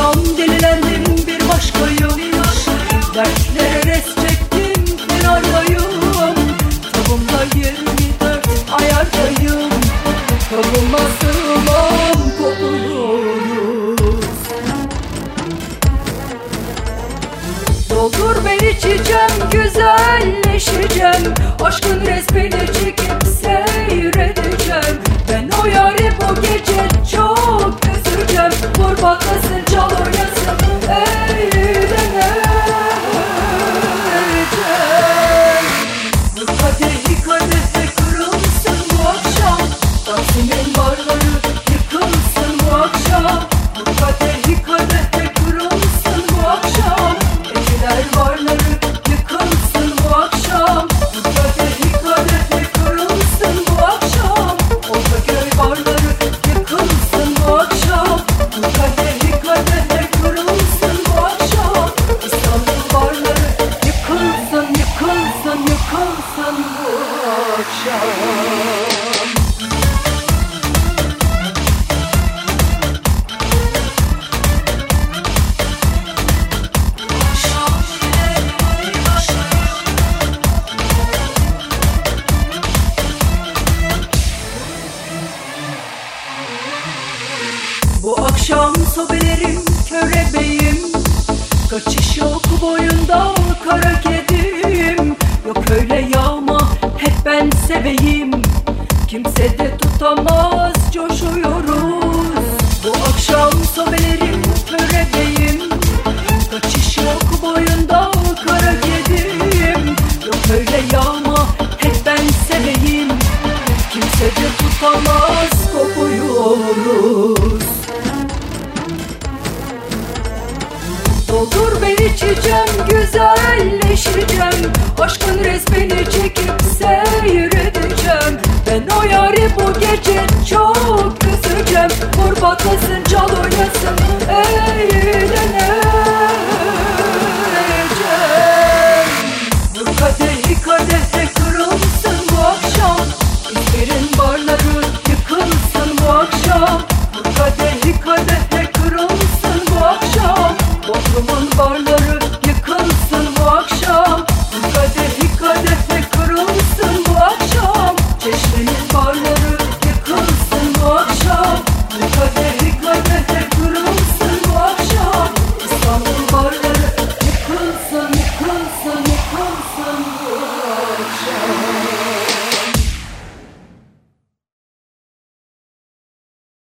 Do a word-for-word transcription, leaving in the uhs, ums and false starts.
akşam delilendim bir başkayım. Dertlere res çektim kenardayım. Tavımda yirmi dört ayardayım. Tavıma sığmam kopuluyoruz. Doldur ben içeceğim, güzelleşeceğim. Aşkın resmini çekip seyredeceğim. Ben o yâri bu gece çok üzüleceğim. Vur bakasın, çal oynasın, eğleneceğim. Bu kadehi kadehte kırılsın bu akşam. Taksim'in barları yıkılsın bu akşam. Bu kadehi kadehte kırılsın bu akşam. Eceler barları yıkılsın bu akşam. Bu kadehi kadehte kırılsın bu akşam. Ortaköy barları yıkılsın bu akşam. Bu kadehi kadehte kırılsın bu akşam. İstanbul barları yıkılsın, yıkılsın, yıkılsın bu akşam. Bu akşam sobelerim körebeyim. Kaçış yok boyunda kara kedim. Yok öyle yağma hep ben seveyim. Kimse de tutamaz, coşuyoruz. Bu akşam sobelerim körebeyim. Kaçış yok boyunda kara kedim. Yok öyle yağma hep ben seveyim. Kimse de tutamaz, kopuyoruz. Doldur ben içeceğim, güzelleşeceğim. Aşkın resmini çekip seyredeceğim. Ben o yâri bu gece çok üzüleceğim. Vur bakasın, çal oynasın, eğleneceğim. Bu kadehi kadehte kırılsın bu akşam. İzmir'in barları yıkılsın bu akşam. Bu kadehi kadehte kırılsın bu akşam. Bodrum'un barları